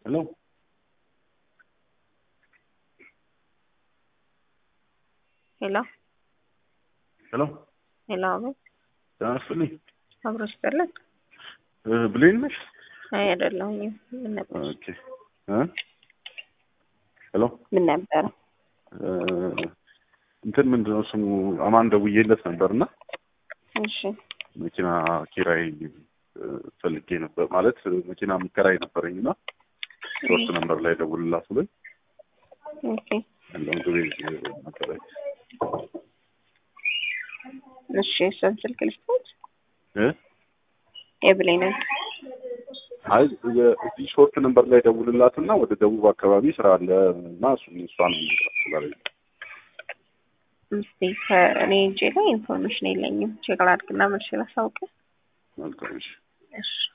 Hello? Hello? Hello? Hello, አቤት። ታስፈልኝ አብሮ ሲፈልግ ብሌን ነሽ? አይ አይደለሁኝም። ምን ነበር? ኦኬ ሄሎ ምን ነበር? እንትን ምንድነው ስሙ አማን ደውዬለት ነበርና እሺ መኪና ኪራይ ፈልጌ ነበር ማለት መኪና ምከራይ ነበርኝና ሶስት ነምበር ላይ ደውልላት ብለኝ ኦኬ እንደውም ግሬ መከራይ እሺ ስልክ ልስጥት እ ኤብሌን አይ እዚህ ሾርት ነምበር ላይ ደውልላትና ወደ ደቡብ አካባቢ ስራ አለ እና እሷን ይላል እስቲ እኔ እጄ ላይ ኢንፎርሜሽን የለኝም። ቼክ ላድርግና መልሼ ላሳውቅህ። መልካም እሺ እሺ